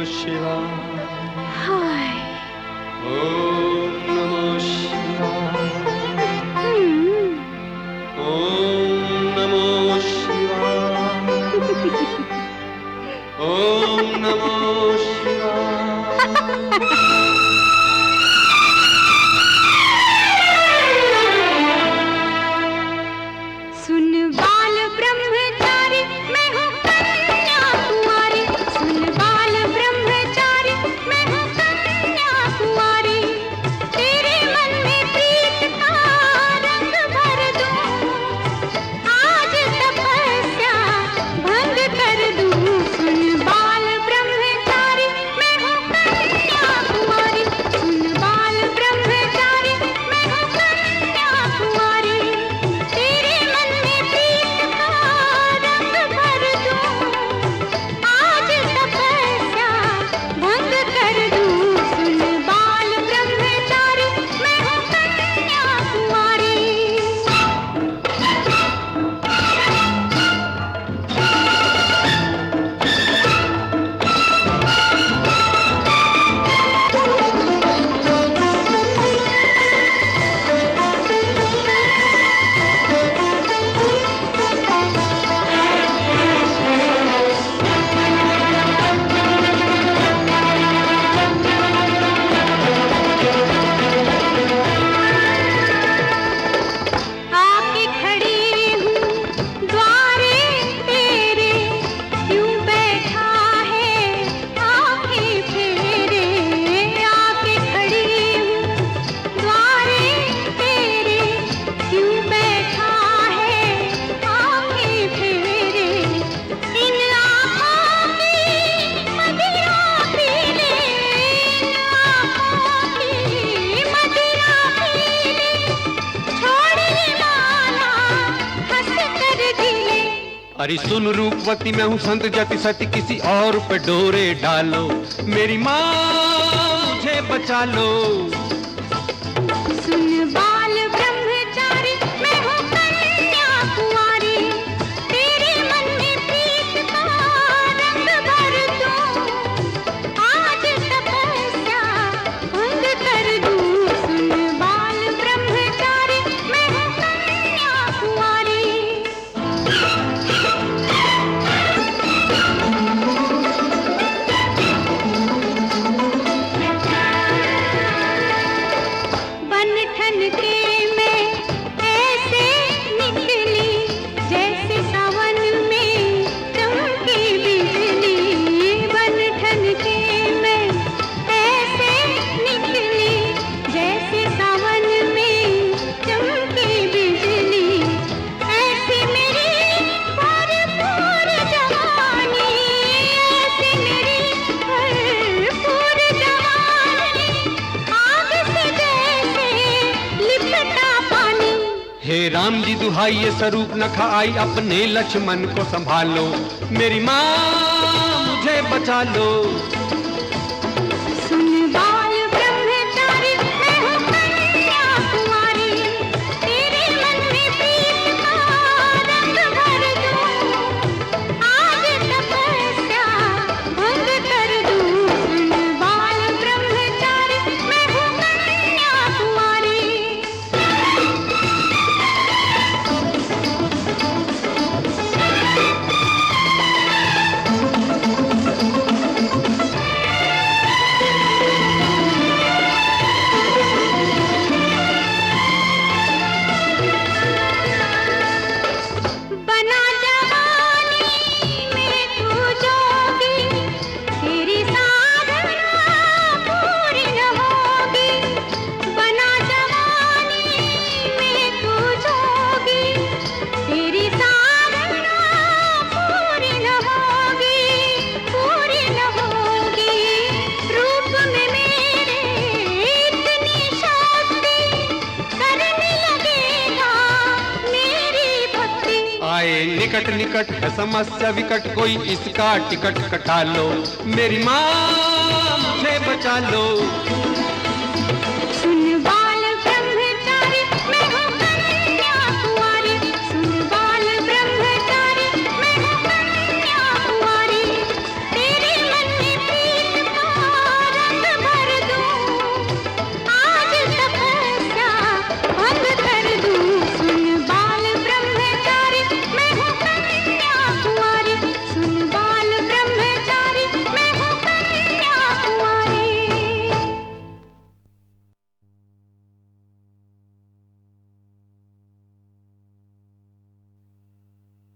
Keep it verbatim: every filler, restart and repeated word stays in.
शिवाय। हाय। ओम नमो शिवाय। हम्म। ओम नमो शिवाय। ओम नमो शिवाय। सुन बाल ब्रह्मचारी मैं हूँ कन्याकुमारी, सुन बाल ब्रह्मचारी मैं हूँ कन्याकुमारी, तेरे मन में प्रीत का रंग भर दूं, आज तपस्या भंग कर दूं। सुन बाल ब्रह्मचारी मैं हूँ कन्याकुमारी, सुन बाल ब्रह्मचारी मैं हूँ कन्याकुमारी, तेरे मन में प्रीत का रंग भर दूं, आज तपस्या भंग कर दूं। सुन बाल ब्रह्मचारी मैं हूँ कन्याकुमारी। आके खड़ी हूँ द्वारे तेरे, क्यों बैठा है आँखें फेरे। आके खड़ी हूँ द्वारे तेरे, क्यों बैठा है आँखें फेरे। इन आँखों की मदिरा पी ले, इन आँखों की मदिरा पी ले, छोड़ ये माला हंस कर जिले। अरे सुन रूपवती मैं हूँ संत जाति सती, किसी और पे डोरे डालो, मेरी माँ मुझे बचा लो। सुन बाल ब्रह्मचारी मैं हूँ कन्याकुमारी, तेरे मन में प्रीत का रंग भर दूं, आज तपस्या भंग कर दूं। सुन बाल ब्रह्मचारी मैं हूँ कन्याकुमारी। बनठन के मैं ऐसे निकली, जैसे सावन में चमकी बिजली। बनठन के मैं ऐसे निकली, जैसे सावन में चमकी बिजली। ऐसी मेरी भरपूर जवानी, ऐसी मेरी भरपूर जवानी, आग से जैसे लिपटा पानी। हे राम जी दुहाई ये स्वरूप न खाई, अपने लक्ष्मण को संभालो, मेरी माँ मुझे बचा लो। सुन बाल ब्रह्मचारी मैं हूँ कन्याकुमारी, तेरे मन में प्रीत का रंग भर दूं, आज तपस्या भंग कर दूं। सुन बाल ब्रह्मचारी मैं हूँ कन्याकुमारी। बना जवानी में तू जोगी, तेरी साधना पूरी न होगी। बना जवानी में तू जोगी, तेरी साधना पूरी न होगी, पूरी न होगी। रूप में मेरे इतनी शक्ति, करने लगेगा मेरी भक्ति। आए निकट निकट है समस्या विकट, कोई इसका टिकट कटा लो, मेरी माँ मुझे बचा लो।